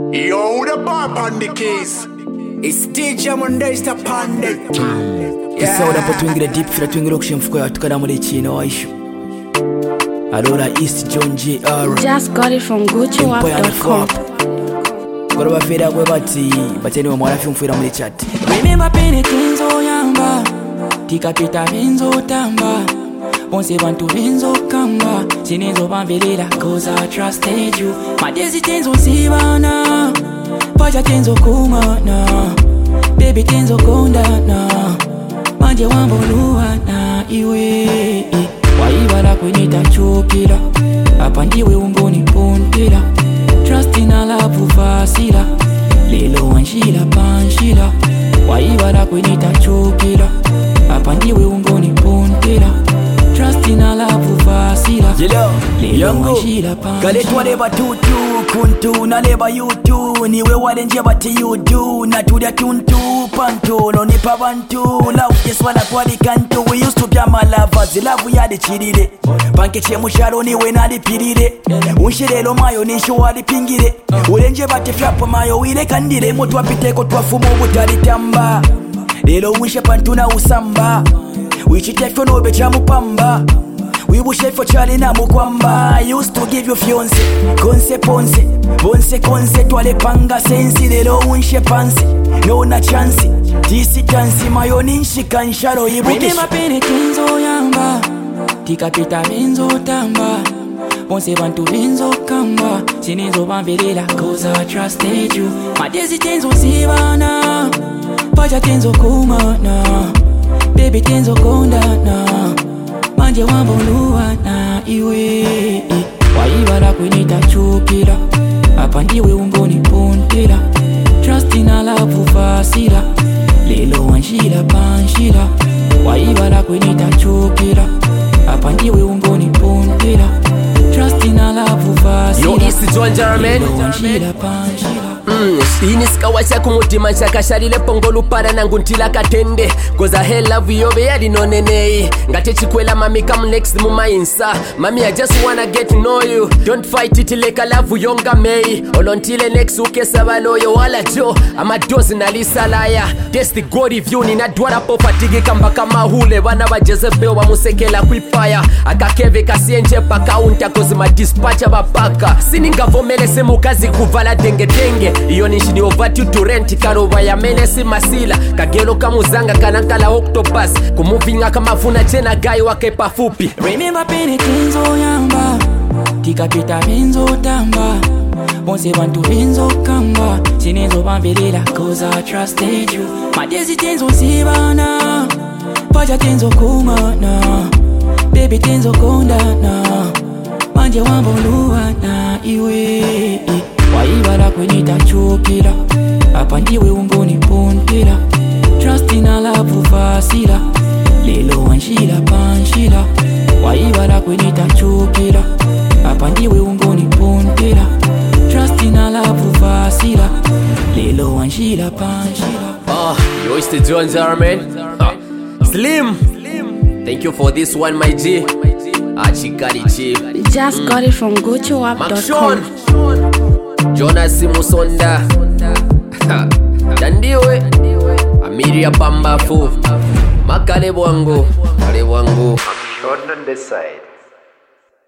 Yo, the bar on the keys. It's DJ Monday, it's the Pandit. Isaura po twingira deep fira twingira kushimfuko yatukana muri kino waishu. Alora East John JR. Just got it from GucciWap.com. Goroba fira kwe bateni wa mwarafi mfuira muri chat. Remember pene kenzo yamba, tika pita benzo tamba. Onse bantu benzo kamba, sinezo bambelela cause I trusted you. Madezi tenzo sibana, paja tenzo kumana, baby tenzo kondana, manje wamboluwana iwe. Waibala kwenita chokila, hapa ndiwe umboni pontela. Trust in love ufasila, lelo wanshila panshila. Waibala kwenita chokila, hapa ndiwe umboni pontela. Trust in love ufasila, lelo wanshila panshila. Kale twareba tutu kuntu naleba yutu, niwe walenje bati yudu, natulia tuntu pantu no nipa bantu. Love jeswala kwali kantu, we used to be my lovers, love yadi chirire. Panke chemusharo niwe nalipirire, unshirelo mayo nisho walipingire. Ulenje bati flapo mayo wile kandire, motu wapiteko twafumo butalitamba. Lelo unshe pantu na usamba, wichitefyo nobe chamupamba. Wibushefo chali na mukwamba. I used to give you fiance, konse ponse, bonse konse twale panga sensi. Lelo unshe pansi, no na chansi, tisi tansi mayoni nshika nsharo ibukishi. Remember pene kenzo yamba, tika pita benzo tamba. Bonse bantu benzo kamba, sinezo bambelela cause I trusted you. Madezi tenzo sibana, paja tenzo kumana, baby tenzo kondana, manje wamboluwana iwe. Waibala kwenita chokila, hapa ndiwe umboni pontela. Trust in love ufasila, lelo wanshila panshila. Waibala kwenita chokila, hapa ndiwe umboni pontela. Trust in love ufasila, yo East John Jermaine. lelo wanshila panshila. Ini sikawasha kumutima chakashalile pongolu para nangu ntila katende. Cause I hell love you be yadi no nenei. Ngate chikwela mami come next muma insa. Mami I just wanna get to know you. Don't fight it like a love yonga mei. Olontile next uke sabaloyo wala jo. Ama dozi na lisa laya. Test the god review ni nadwara po fatigi kamba kama hule. Wana wa Jezebel wa musekela kwipaya. Akakeve kasienje paka unta cause ma dispatcha bapaka. Sininga vomele semu kazi kuvala denge denge. Iyo nishini ovatu turenti karoba ya menesi masila. Kagelo kamuzanga kanankala octopus. Kumuvinga kama funa chena gai wake pafupi. Remember pene kenzo yamba, tika pita benzo tamba. Bonse bantu benzo kamba, sinezo bambelela cause I trusted you. Madezi tenzo sibana, paja tenzo kumana, baby tenzo kondana, manje wamboluwana iwe. Waibala kwenita chokila, hapa ndiwe umboni pontela. Trust in love ufasila, lelo wanshila panshila. Waibala kwenita chokila, hapa ndiwe umboni pontela. Trust in love ufasila, lelo wanshila panshila. Yo East John Jermaine. Slim, thank you for this one my G. Achikari chief. Just got it from GucciWap.com. Jonas Musonda Dandiwe Amiria Pambafu Makale Bwangu Kale Bwangu Short on this side.